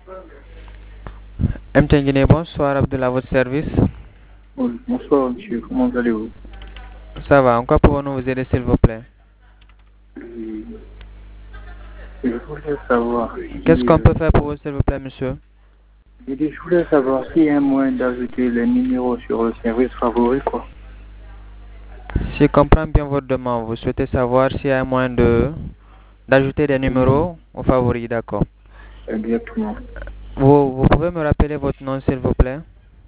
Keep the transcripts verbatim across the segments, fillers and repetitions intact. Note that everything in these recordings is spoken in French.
M T N Guinée, bonsoir, Abdullah, à votre service. Oui, bonsoir monsieur, comment allez-vous? Ça va, en quoi pouvons-nous vous aider s'il vous plaît? Oui, je voulais savoir Qu'est-ce si... qu'on euh, peut faire pour vous s'il vous plaît, monsieur? j'ai dit, je voulais savoir s'il y a un moyen d'ajouter les numéros sur le service favori, quoi. Si je comprends bien votre demande, vous souhaitez savoir s'il y a un moyen de d'ajouter des Oui, numéros aux favoris, d'accord. exactement. Vous, vous pouvez me rappeler votre nom s'il vous plaît?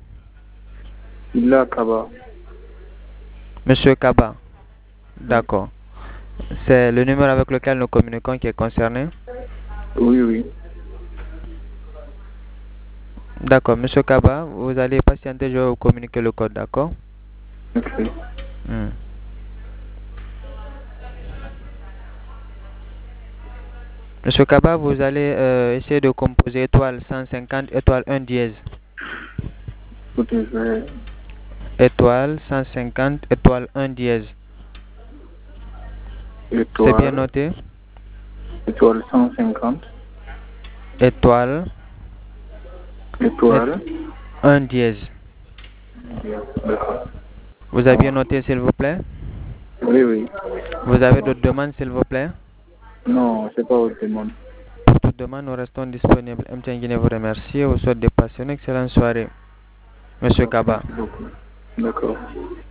Là, Kaba. Monsieur Kaba, Oui, d'accord. C'est le numéro avec lequel nous communiquons qui est concerné? oui, oui. D'accord, monsieur Kaba, vous allez patienter, je vais vous communiquer le code, d'accord? Ok. Hmm. Monsieur Kaba, vous allez euh, essayer de composer étoile cent cinquante, étoile un dièse. Écoutez, je vais... Étoile cent cinquante, étoile un dièse. C'est bien Étoile, noté? étoile cent cinquante, Étoile étoile. un dièse. Bien, d'accord. Vous Ça avez bien marche. noté s'il vous plaît? Oui, oui. Vous avez d'autres demandes s'il vous plaît? Non, c'est pas votre demande. Pour toute demande, nous restons disponibles. M T N Guinée vous remercie et vous souhaite de passer une excellente soirée. Monsieur Ok, Kaba. merci beaucoup. D'accord.